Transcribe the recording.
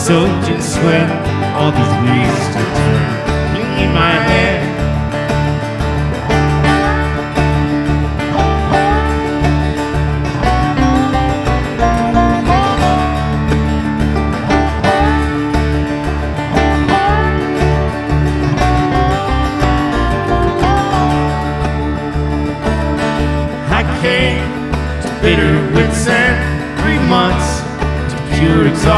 soaked in sweat, all these wheels to turn in my head. I came to bitter wits end, 3 months to pure exhaustion.